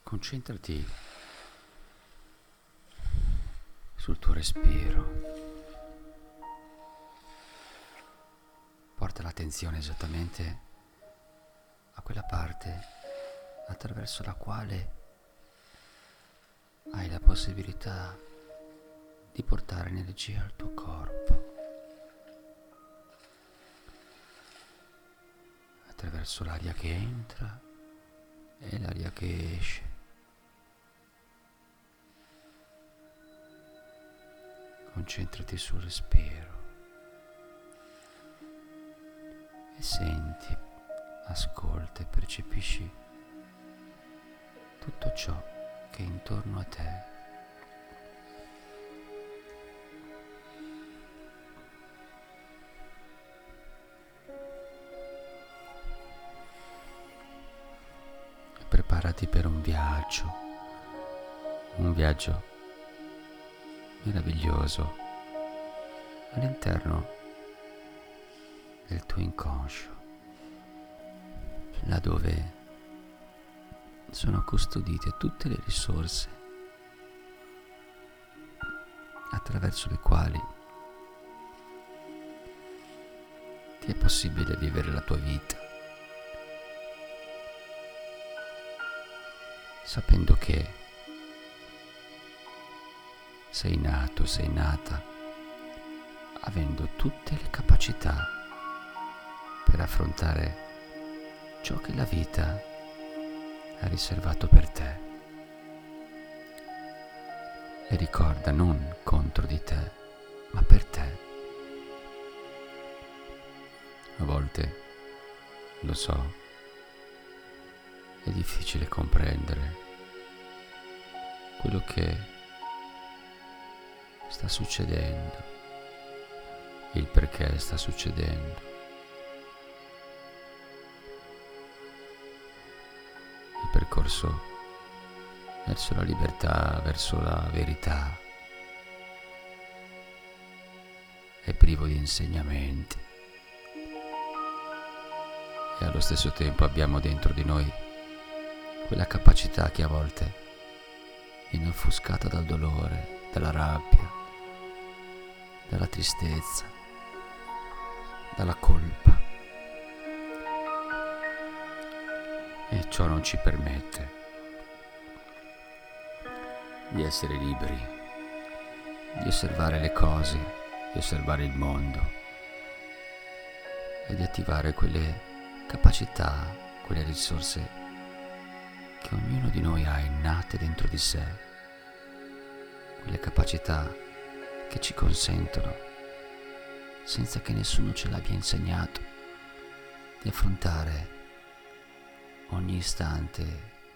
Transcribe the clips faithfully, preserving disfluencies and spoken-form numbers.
Concentrati sul tuo respiro. Porta l'attenzione esattamente a quella parte attraverso la quale hai la possibilità di portare energia al tuo corpo, attraverso l'aria che entra e l'aria che esce. Concentrati sul respiro e senti, ascolta e percepisci tutto ciò che è intorno a te. E preparati per un viaggio, un viaggio meraviglioso all'interno del tuo inconscio, laddove sono custodite tutte le risorse attraverso le quali ti è possibile vivere la tua vita, sapendo che sei nato, sei nata, avendo tutte le capacità per affrontare ciò che la vita ha riservato per te. E ricorda, non contro di te, ma per te. A volte, lo so, è difficile comprendere quello che sta succedendo, il perché sta succedendo. Il percorso verso la libertà, verso la verità, è privo di insegnamenti e allo stesso tempo abbiamo dentro di noi quella capacità che a volte viene offuscata dal dolore, dalla rabbia, dalla tristezza, dalla colpa, e ciò non ci permette di essere liberi, di osservare le cose, di osservare il mondo e di attivare quelle capacità, quelle risorse che ognuno di noi ha innate dentro di sé, quelle capacità che ci consentono, senza che nessuno ce l'abbia insegnato, di affrontare ogni istante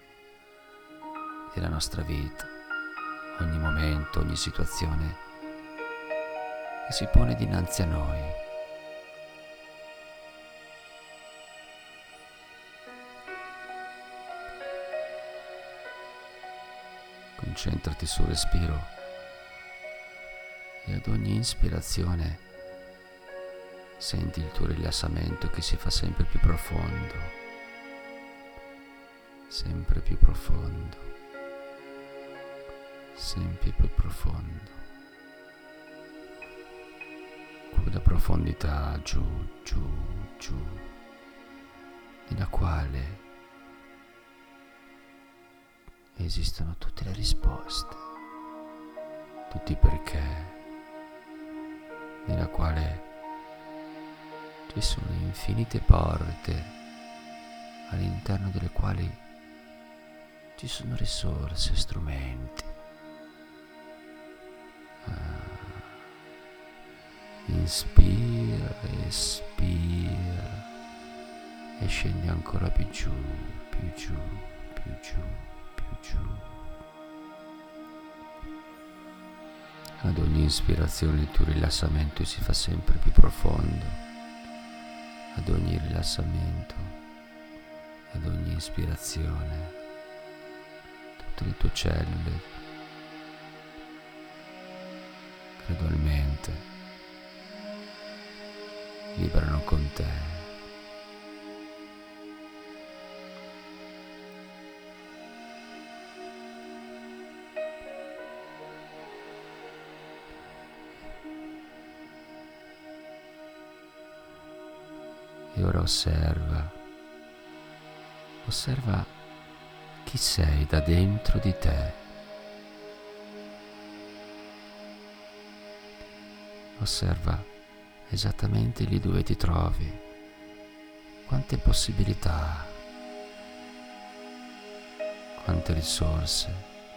della nostra vita, ogni momento, ogni situazione che si pone dinanzi a noi. Concentrati sul respiro e ad ogni ispirazione senti il tuo rilassamento che si fa sempre più profondo, sempre più profondo, sempre più profondo. Quella profondità giù, giù, giù, nella quale esistono tutte le risposte, tutti i perché, nella quale ci sono infinite porte all'interno delle quali ci sono risorse, strumenti. Ah, inspira, espira e scendi ancora più giù, più giù, più giù, più giù. Ad ogni ispirazione il tuo rilassamento si fa sempre più profondo, ad ogni rilassamento, ad ogni ispirazione, tutte le tue cellule gradualmente vibrano con te. E ora osserva, osserva chi sei da dentro di te. Osserva esattamente lì dove ti trovi, quante possibilità, quante risorse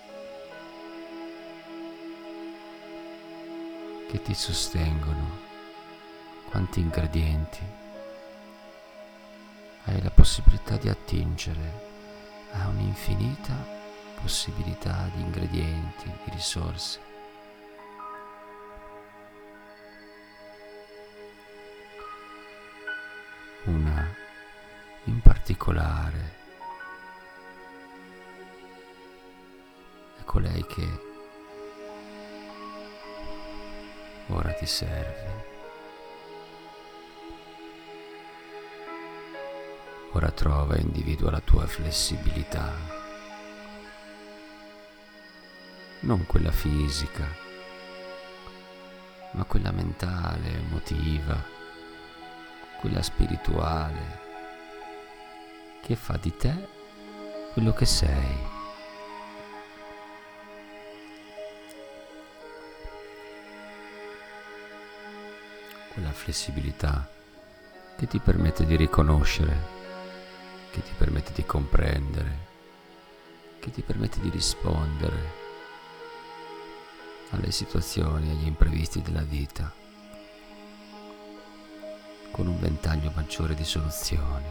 che ti sostengono, quanti ingredienti hai la possibilità di attingere a un'infinita possibilità di ingredienti, di risorse. Una in particolare è colei che ora ti serve. Ora trova e individua la tua flessibilità, non quella fisica, ma quella mentale, emotiva, quella spirituale, che fa di te quello che sei. Quella flessibilità che ti permette di riconoscere, che ti permette di comprendere, che ti permette di rispondere alle situazioni, agli imprevisti della vita, con un ventaglio maggiore di soluzioni.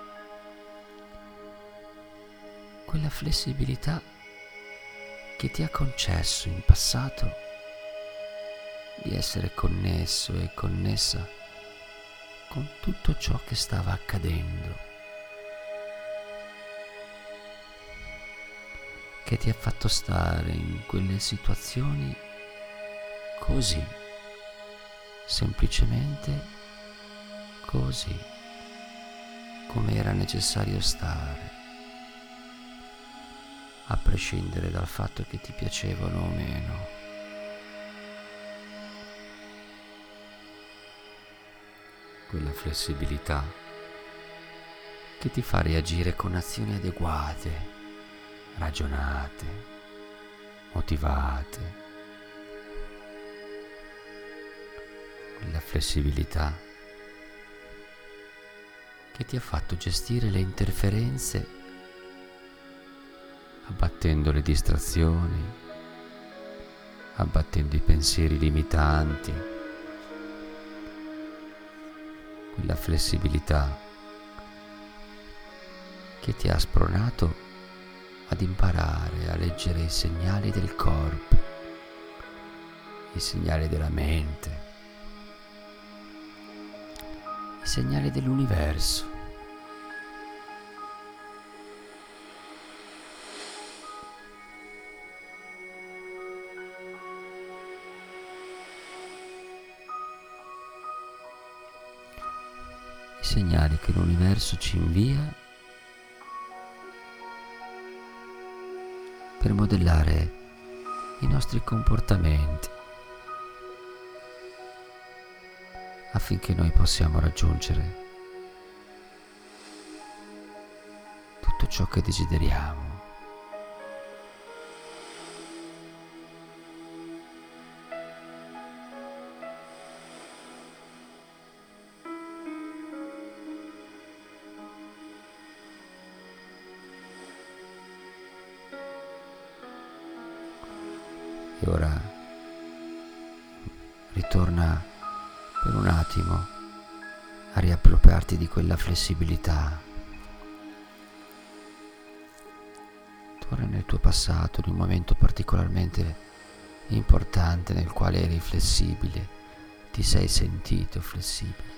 Quella flessibilità che ti ha concesso in passato di essere connesso e connessa con tutto ciò che stava accadendo, che ti ha fatto stare in quelle situazioni così, semplicemente così, come era necessario stare, a prescindere dal fatto che ti piacevano o meno. Quella flessibilità che ti fa reagire con azioni adeguate, ragionate, motivate. Quella flessibilità che ti ha fatto gestire le interferenze, abbattendo le distrazioni, abbattendo i pensieri limitanti. Quella flessibilità che ti ha spronato ad imparare a leggere i segnali del corpo, i segnali della mente, i segnali dell'universo. I segnali che l'universo ci invia per modellare i nostri comportamenti, affinché noi possiamo raggiungere tutto ciò che desideriamo. E ora ritorna per un attimo a riappropriarti di quella flessibilità. Torna nel tuo passato, in un momento particolarmente importante nel quale eri flessibile, ti sei sentito flessibile.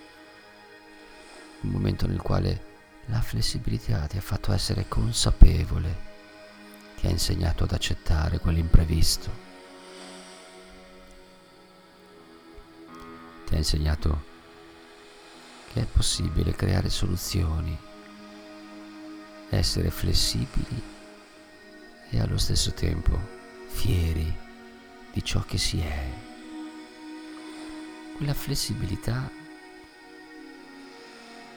Un momento nel quale la flessibilità ti ha fatto essere consapevole, ti ha insegnato ad accettare quell'imprevisto, ti ha insegnato che è possibile creare soluzioni, essere flessibili e allo stesso tempo fieri di ciò che si è. Quella flessibilità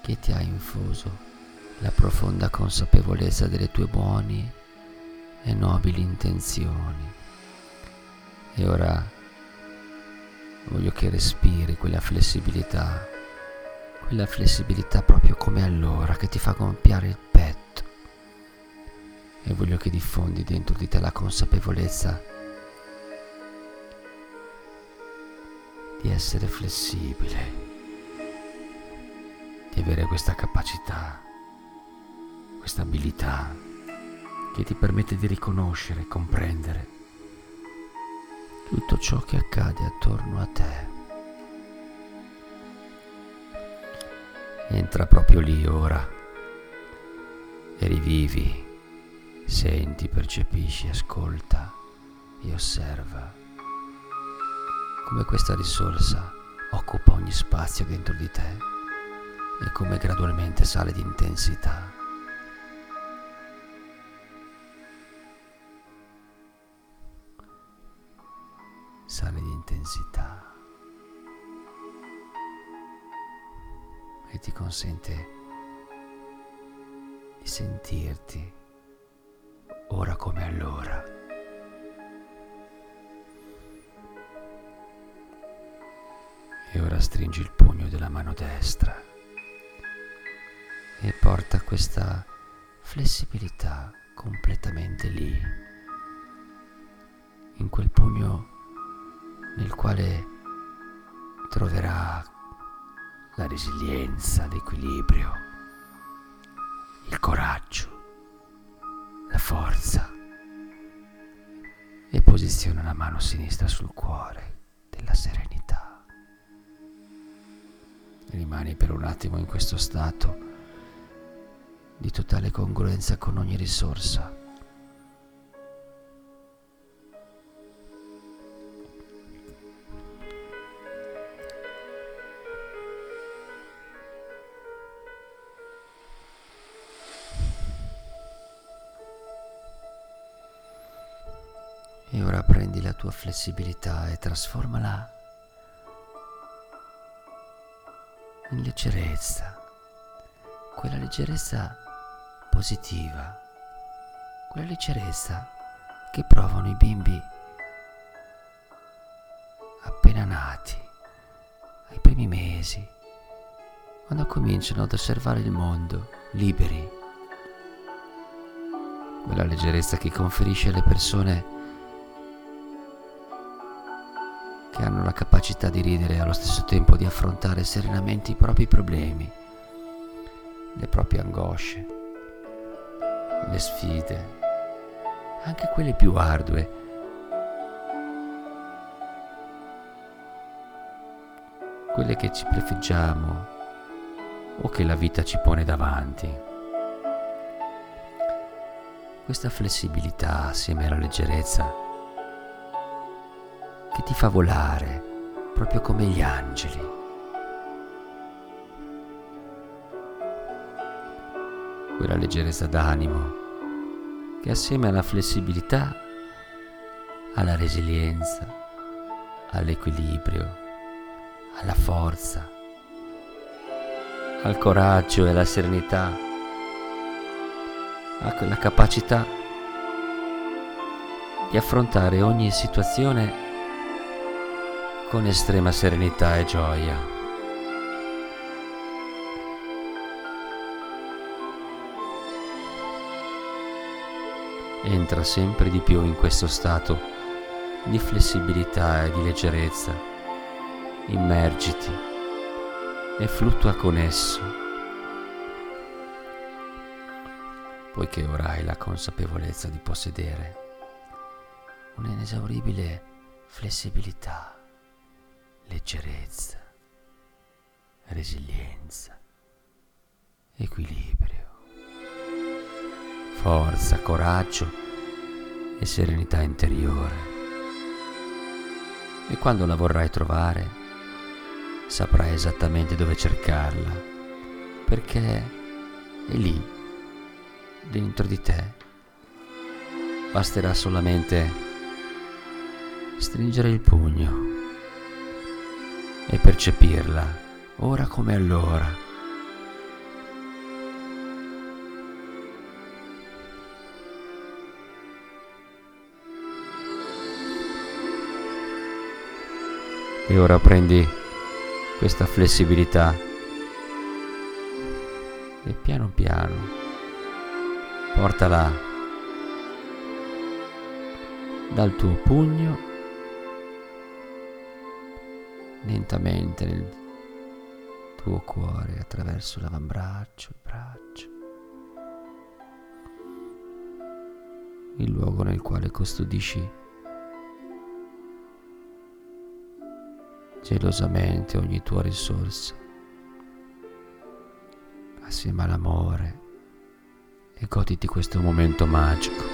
che ti ha infuso la profonda consapevolezza delle tue buone e nobili intenzioni. E ora voglio che respiri quella flessibilità, quella flessibilità proprio come allora, che ti fa gonfiare il petto. E voglio che diffondi dentro di te la consapevolezza di essere flessibile, di avere questa capacità, questa abilità che ti permette di riconoscere e comprendere tutto ciò che accade attorno a te. Entra proprio lì ora e rivivi, senti, percepisci, ascolta e osserva come questa risorsa occupa ogni spazio dentro di te e come gradualmente sale di intensità. Sale di intensità e ti consente di sentirti ora come allora. E ora stringi il pugno della mano destra e porta questa flessibilità completamente lì, in quel pugno nel quale troverà la resilienza, l'equilibrio, il coraggio, la forza, e posiziona la mano sinistra sul cuore della serenità. Rimani per un attimo in questo stato di totale congruenza con ogni risorsa. E ora prendi la tua flessibilità e trasformala in leggerezza, quella leggerezza positiva, quella leggerezza che provano i bimbi appena nati, ai primi mesi, quando cominciano ad osservare il mondo liberi, quella leggerezza che conferisce alle persone che hanno la capacità di ridere e allo stesso tempo di affrontare serenamente i propri problemi, le proprie angosce, le sfide, anche quelle più ardue, quelle che ci prefiggiamo o che la vita ci pone davanti. Questa flessibilità assieme alla leggerezza che ti fa volare proprio come gli angeli. Quella leggerezza d'animo che assieme alla flessibilità, alla resilienza, all'equilibrio, alla forza, al coraggio e alla serenità, ha quella capacità di affrontare ogni situazione con estrema serenità e gioia. Entra sempre di più in questo stato di flessibilità e di leggerezza, immergiti e fluttua con esso, poiché ora hai la consapevolezza di possedere un'inesauribile flessibilità, leggerezza, resilienza, equilibrio, forza, coraggio e serenità interiore. E quando la vorrai trovare, saprai esattamente dove cercarla, perché è lì, dentro di te. Basterà solamente stringere il pugno e percepirla, ora come allora, E ora prendi questa flessibilità e piano piano portala dal tuo pugno lentamente nel tuo cuore, attraverso l'avambraccio, il braccio, il luogo nel quale custodisci gelosamente ogni tua risorsa, assieme all'amore, e goditi questo momento magico.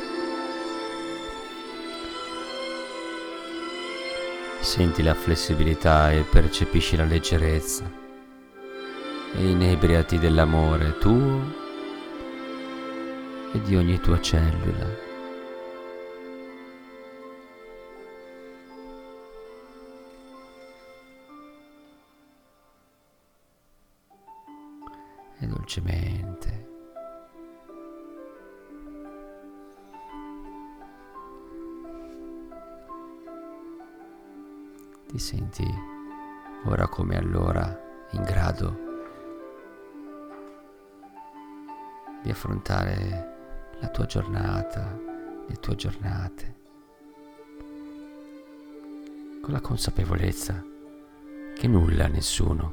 Senti la flessibilità e percepisci la leggerezza e inebriati dell'amore tuo e di ogni tua cellula. E dolcemente ti senti ora come allora in grado di affrontare la tua giornata, le tue giornate, con la consapevolezza che nulla, nessuno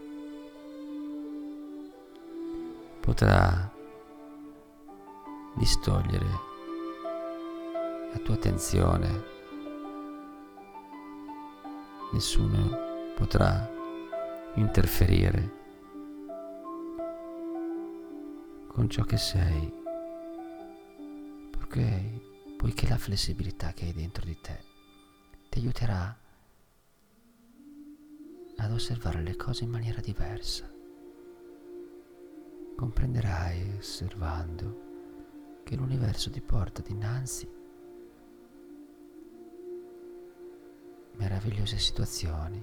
potrà distogliere la tua attenzione, nessuno potrà interferire con ciò che sei, perché poiché la flessibilità che hai dentro di te ti aiuterà ad osservare le cose in maniera diversa. Comprenderai, osservando, che l'universo ti porta dinanzi meravigliose situazioni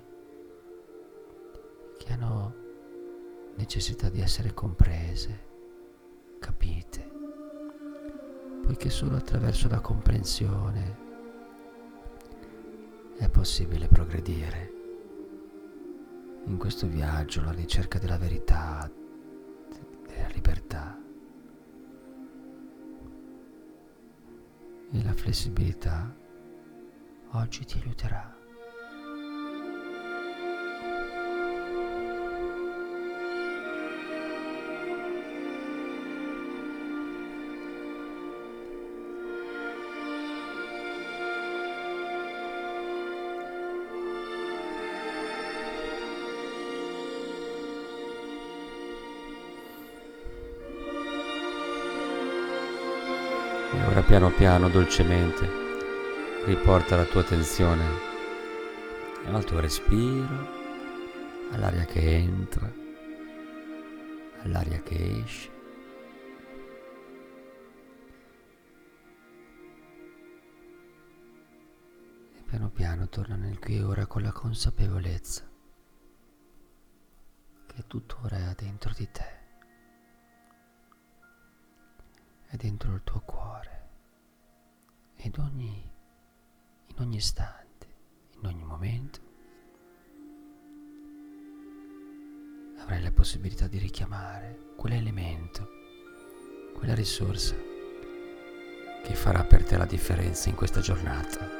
che hanno necessità di essere comprese, capite, poiché solo attraverso la comprensione è possibile progredire in questo viaggio alla ricerca della verità, della libertà. E la flessibilità oggi ti aiuterà. E ora piano piano, dolcemente, riporta la tua attenzione al tuo respiro, all'aria che entra, all'aria che esce. E piano piano torna nel qui e ora con la consapevolezza che tuttora è dentro di te. È dentro il tuo cuore, ed ogni, in ogni istante, in ogni momento, avrai la possibilità di richiamare quell'elemento, quella risorsa che farà per te la differenza in questa giornata.